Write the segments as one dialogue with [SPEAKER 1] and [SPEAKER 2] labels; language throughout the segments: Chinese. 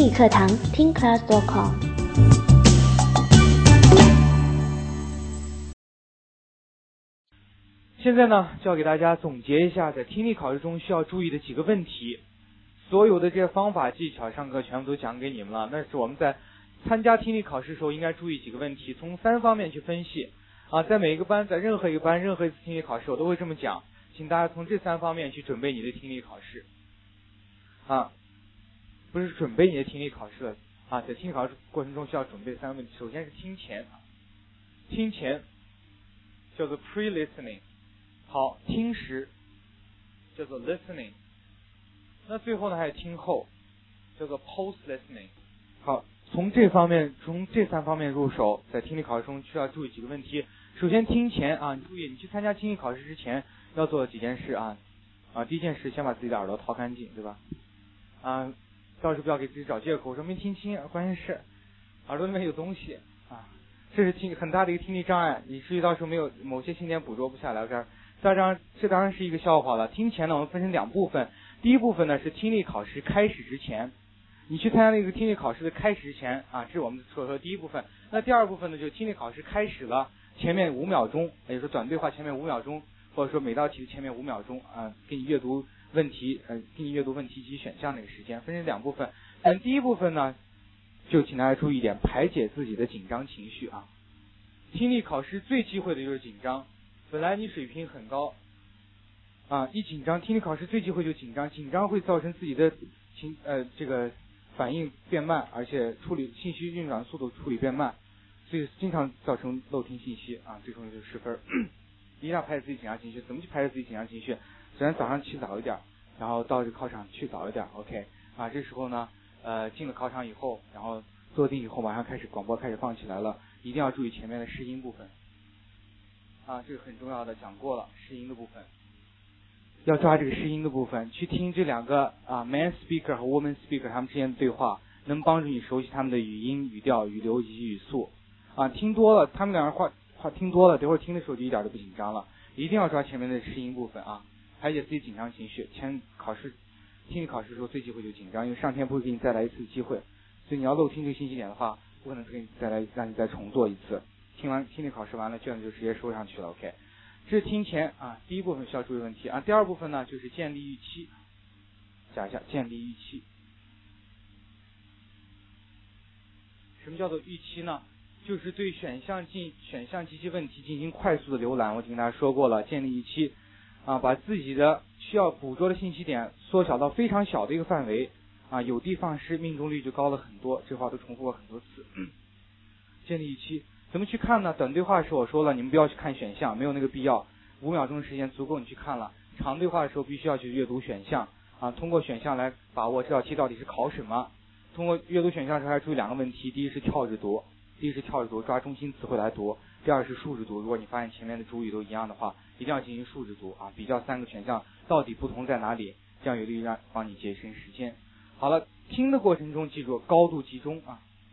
[SPEAKER 1] 力课堂听 class.com。
[SPEAKER 2] 现在呢，就要给大家总结一下在听力考试中需要注意的几个问题。所有的这些方法技巧上课全部都讲给你们了，那是我们在参加听力考试的时候应该注意几个问题，从3方面去分析啊。在每一个班，在任何一个班，任何一次听力考试，我都会这么讲，请大家从这3方面去准备你的听力考试啊，不是准备你的听力考试了啊，在听力考试过程中需要准备3个问题。首先是听前，听前叫做 pre-listening， 好，听时叫做 listening。那最后呢还有听后，叫做 post listening。好，从这3方面入手，在听力考试中需要注意几个问题。首先听前啊，你注意，你去参加听力考试之前要做几件事啊。第一件事，先把自己的耳朵掏干净，对吧？到时候不要给自己找借口说没听清，关键是耳朵里面有东西啊，这是很大的一个听力障碍，以至于到时候没有某些听点捕捉不下来。这当然是一个笑话了。听前呢，我们分成2部分。第一部分呢是听力考试开始之前，你去参加那个听力考试的开始之前啊，这是我们所说的第一部分。那第二部分呢，就是听力考试开始了前面5秒钟，也就是说短对话前面5秒钟，或者说每道题的前面5秒钟啊，给你阅读问题及选项那个时间，分成2部分。第一部分呢，就请大家注意一点，排解自己的紧张情绪啊。听力考试最忌讳的就是紧张，本来你水平很高啊，一紧张，听力考试最忌讳就紧张，紧张会造成自己的这个反应变慢，而且处理信息运转速度变慢，所以经常造成漏听信息啊，最终就是失分。一定要排解自己紧张情绪，怎么去排解自己紧张情绪？首先早上起早一点，然后到这个考场去早一点 ，OK 啊，这时候呢进了考场以后，然后坐定以后，马上广播开始放起来了，一定要注意前面的试音部分啊，这个很重要的，讲过了试音的部分。要抓这个试音的部分，去听这2个man speaker 和 woman speaker 他们之间的对话，能帮助你熟悉他们的语音、语调、语流以及语速啊。听多了，他们2人话听多了，等会儿听的时候就一点都不紧张了。一定要抓前面的试音部分啊，排解自己紧张情绪。听力考试的时候最忌讳就紧张，因为上天不会给你再来一次机会，所以你要漏听这个信息点的话，不可能给你让你再重做一次。听完听力考试完了，卷子就直接收上去了 ，OK。这是听前啊，第一部分需要注意问题啊。第二部分呢，就是建立预期。讲一下建立预期。什么叫做预期呢？就是对选项及其问题进行快速的浏览。我已经跟大家说过了，建立预期啊，把自己的需要捕捉的信息点缩小到非常小的一个范围啊，有的放矢，命中率就高了很多。这话都重复过很多次。建立预期。怎么去看呢？短对话的时候我说了，你们不要去看选项，没有那个必要，5秒钟的时间足够你去看了。长对话的时候必须要去阅读选项啊，通过选项来把握这道题到底是考什么。通过阅读选项的时候还要注意2个问题，第一是跳着读，抓中心词汇来读；第二是竖着读，如果你发现前面的主语都一样的话，一定要进行竖着读啊，比较3个选项到底不同在哪里，这样有利于帮你节省时间。好了，听的过程中记住高度集中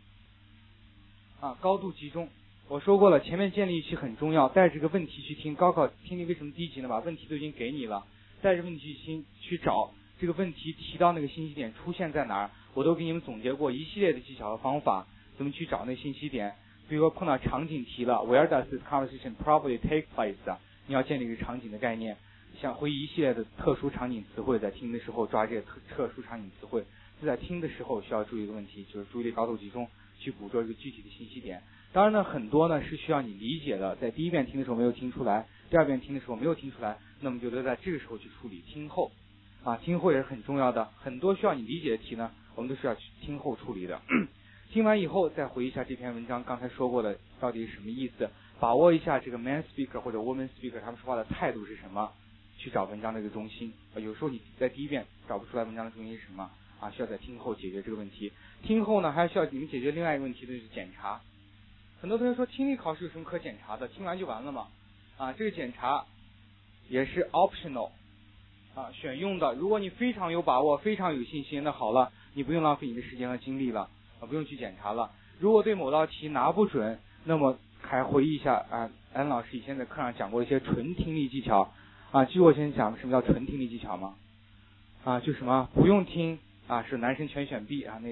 [SPEAKER 2] 高度集中。我说过了，前面建立预期很重要，带着这个问题去听。高考听力为什么低级呢？把问题都已经给你了，带着问题去找这个问题提到那个信息点出现在哪儿，我都给你们总结过一系列的技巧和方法，怎么去找那信息点。比如说碰到场景题了 ，Where does this conversation probably take place？ 你要建立一个场景的概念，像回忆一系列的特殊场景词汇，在听的时候抓这些特殊场景词汇。就在听的时候需要注意一个问题，就是注意力高度集中，去捕捉一个具体的信息点。当然呢，很多呢是需要你理解的，在第一遍听的时候没有听出来，第2遍听的时候没有听出来，那么就留在这个时候去处理听后啊，听后也是很重要的。很多需要你理解的题呢，我们都是要去听后处理的。听完以后再回忆一下这篇文章刚才说过的到底是什么意思，把握一下这个 man speaker 或者 woman speaker 他们说话的态度是什么，去找文章的一个中心。有时候你在第1遍找不出来文章的中心是什么啊，需要在听后解决这个问题。听后呢，还需要你们解决另外一个问题的就是检查。很多同学说听力考试有什么可检查的？听完就完了吗？啊，这个检查也是 optional 啊，选用的。如果你非常有把握，非常有信心，那好了，你不用浪费你的时间和精力了啊，不用去检查了。如果对某道题拿不准，那么还回忆一下啊，安老师以前在课上讲过一些纯听力技巧啊。记住我先讲什么叫纯听力技巧吗？啊，就什么不用听啊，是男生全选 B 啊，那个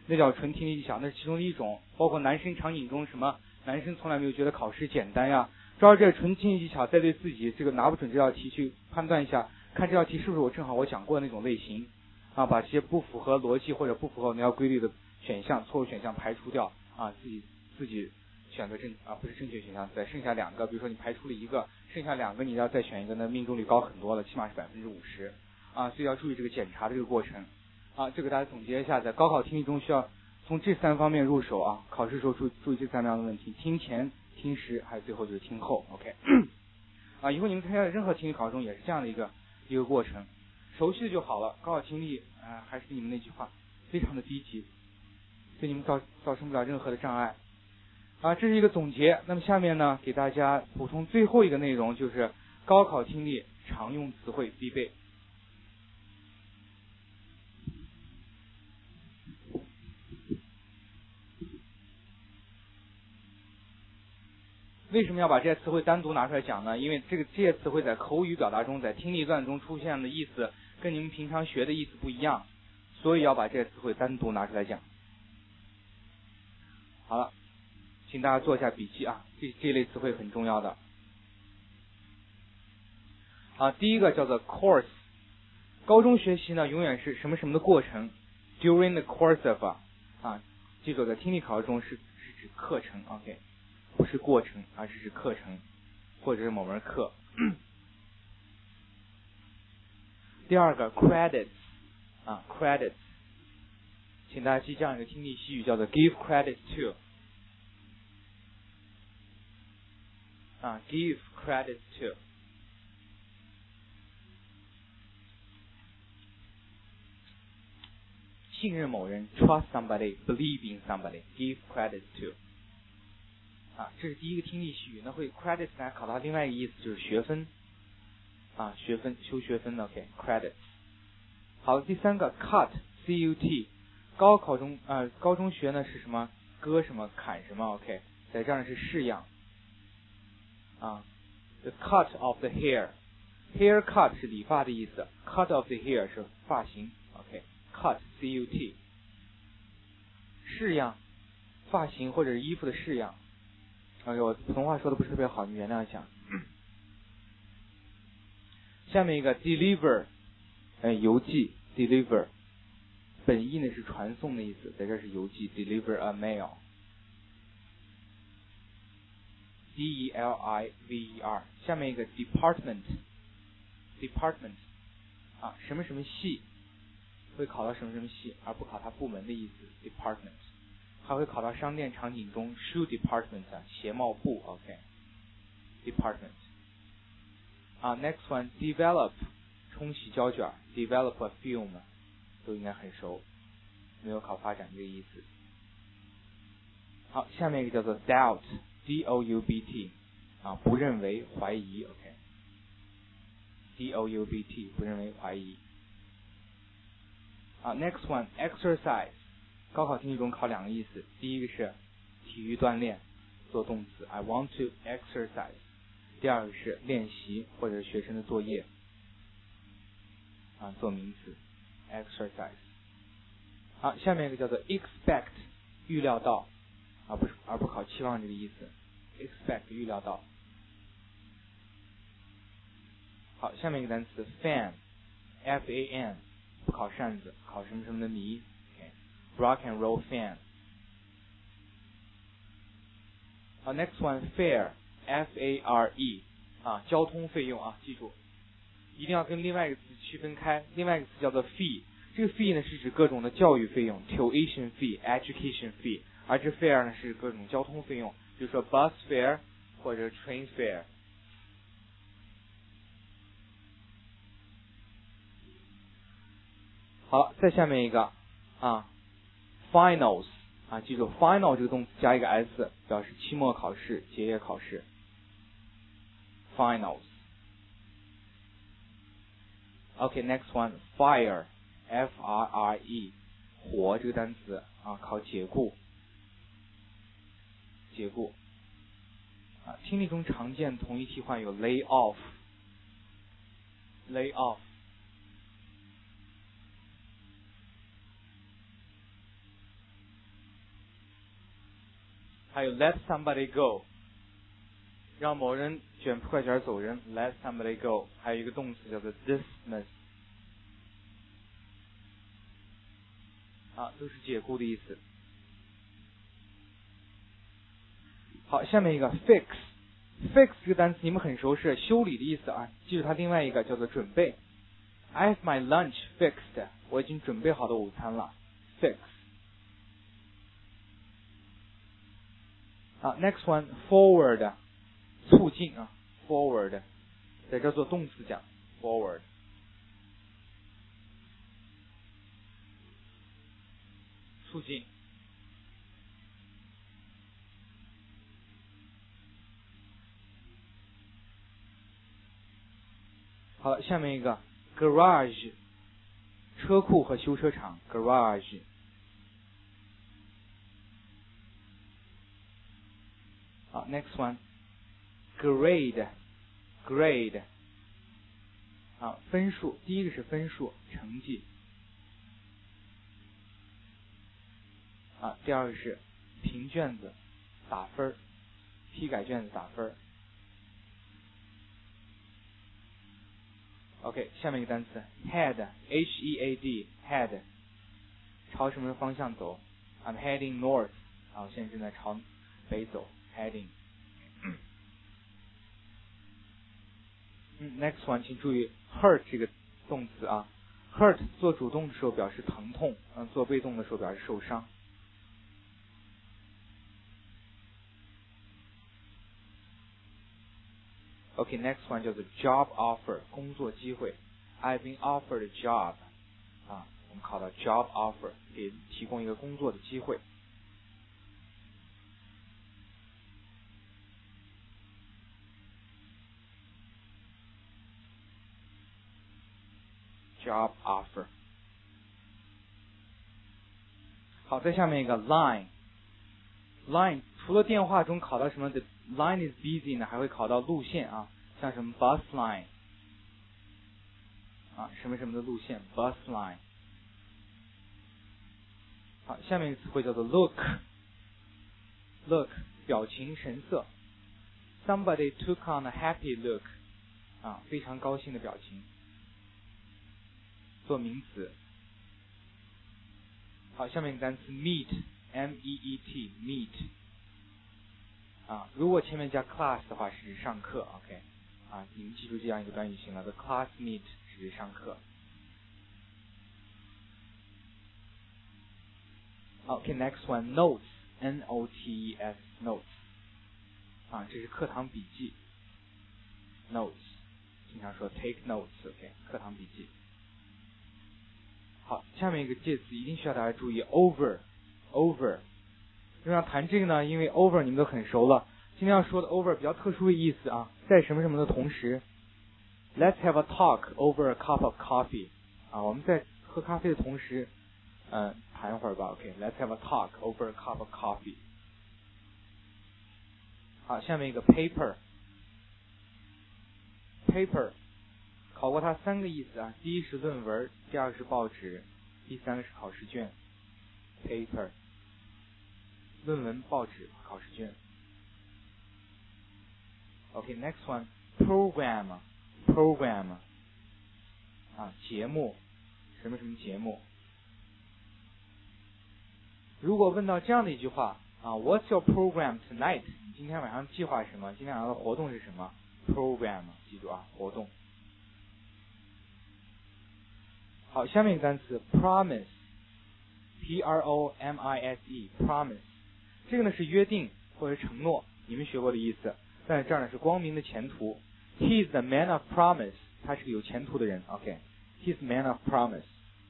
[SPEAKER 2] 那叫纯听力技巧，那是其中的一种。包括男生场景中什么，男生从来没有觉得考试简单呀，主要这纯听力技巧，再对自己这个拿不准这道题去判断一下，看这道题是不是正好我讲过的那种类型啊，把这些不符合逻辑或者不符合那条规律的选项、错误选项排除掉啊，自己选择不是正确选项，再剩下2个，比如说你排除了1个，剩下2个你要再选一个，那命中率高很多了，起码是50%啊，所以要注意这个检查的这个过程啊。这个大家总结一下，在高考听力中需要从这3方面入手啊，考试时候注意这3样的问题：听前、听时，还有最后就是听后。OK 啊，以后你们参加的任何听力考试中也是这样的一个过程，熟悉的就好了。高考听力还是你们那句话，非常的低级，对你们造成不了任何的障碍啊。这是一个总结。那么下面呢，给大家补充最后一个内容，就是高考听力常用词汇必备。为什么要把这些词汇单独拿出来讲呢？因为这些词汇在口语表达中，在听力段中出现的意思跟你们平常学的意思不一样，所以要把这些词汇单独拿出来讲。好了，请大家做一下笔记啊，这类词汇很重要的啊。第一个叫做 course， 高中学习呢永远是什么什么的过程 ，during the course of 啊，记住在听力考试中是指课程 ，OK。不是过程，而是指课程或者是某门课。第二个 credits 啊 credits， 请大家记这样一个听力习语，叫做 give credit to 啊 give credit to。信任某人 trust somebody believe in somebody give credit to。啊，这是第一个听力习语，那会 credits 呢考到另外一个意思就是学分啊，学分修学分的 OK credits。好，第三个 cut cut， 高中学呢是什么割什么砍什么 OK， 在这儿是式样啊 ，the cut of the hair cut 是理发的意思 ，cut of the hair 是发型 OK cut cut， 式样发型或者是衣服的式样。我普通话说的不是特别好，你原谅一下。下面一个 deliver， 邮寄 deliver， 本意呢是传送的意思，在这是邮寄 deliver a mail， D-E-L-I-V-E-R。下面一个 department 啊，什么什么系会考到什么什么系，而不考它部门的意思 department。还会考到商店场景中 shoe department 鞋帽部 OK department 啊 next one develop 冲洗胶卷 develop a film 都应该很熟，没有考发展这个意思。好，下面一个叫做 doubt D-O-U-B-T 啊，不认为怀疑 OK D-O-U-B-T 不认为怀疑啊 next one exercise，高考听力中考2个意思，第一个是体育锻炼，做动词 I want to exercise， 第二个是练习或者是学生的作业啊，做名词 exercise。好，下面一个叫做 expect 预料到，而不考期望这个意思 expect 预料到。好，下面一个单词 fan F-A-N 不考扇子，考什么什么的迷Rock and roll fan。好 ，next one fare F-A-R-E 啊，交通费用啊，记住，一定要跟另外一个词区分开。另外一个词叫做 fee， 这个 fee 呢是指各种的教育费用 ，tuition fee、education fee， 而这 fare 呢是各种交通费用，比如说 bus fare 或者 train fare。好，再下面一个啊。Finals 啊，记住 final 这个动词加一个 s， 表示期末考试、结业考试。Finals。OK next one fire F-R-R-E 火这个单词啊，考解雇啊，听力中常见同义替换有 lay off。 还有 let somebody go， 让某人卷铺盖卷走人 let somebody go， 还有一个动词叫做 dismiss， 都是解雇的意思。好，下面一个 fix 这个单词你们很熟，是修理的意思啊，记住它另外一个叫做准备。I have my lunch fixed， 我已经准备好的午餐了 fix。next one forward， 促进forward， 在这做动词讲 forward。促进。好，下面一个 garage， 车库和修车厂 garage。好 ，next one grade， 分数，第一个是分数，成绩。第二个是评卷子，打分，批改卷子打分。OK， 下面一个单词 head，H-E-A-D head， 朝什么方向走 ？I'm heading north， 我现在正在朝北走 ，heading。next one， 请注意 hurt 这个动词hurt 做主动的时候表示疼痛，做被动的时候表示受伤。OK，next one 叫做 job offer， 工作机会。I've been offered a job， 我们考到 job offer， 给提供一个工作的机会。job offer。好，再下面一个 line 除了电话中考到什么的 line is busy 呢，还会考到路线像什么 bus line 什么什么的路线 bus line。好，下面一个词汇叫做 look 表情神色。Somebody took on a happy look， 非常高兴的表情，做名词。好，下面一个单词 meet M-E-E-T meet， 如果前面加 class 的话是指上课 OK， 你们记住这样一个短语型了 The class meet 是指上课。OK next one notes N-O-T-E-S notes， 这是课堂笔记 notes， 经常说 take notes OK 课堂笔记。好，下面一个介词一定需要大家注意 over。为啥谈这个呢？因为 over 你们都很熟了。今天要说的 over 比较特殊的意思在什么什么的同时 ，Let's have a talk over a cup of coffee。我们在喝咖啡的同时，谈一会儿吧。OK，Let's have a talk over a cup of coffee。好，下面一个 paper， 考过它3个意思第一是论文，第二是报纸，第三个是考试卷。paper， 论文、报纸、考试卷。OK，next one program， 节目，什么什么节目。如果问到这样的一句话What's your program tonight？ 你今天晚上计划什么？今天晚上的活动是什么 ？program， 记住活动。好，下面一个单词 promise， P-R-O-M-I-S-E promise， 这个呢是约定或者承诺，你们学过的意思。但是这儿呢是光明的前途。He is the man of promise， 他是个有前途的人。OK，He is man of promise。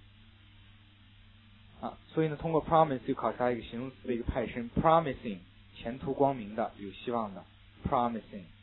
[SPEAKER 2] 所以呢，通过 promise 就考察他一个形容词的一个派生 ，promising 前途光明的，有希望的 ，promising。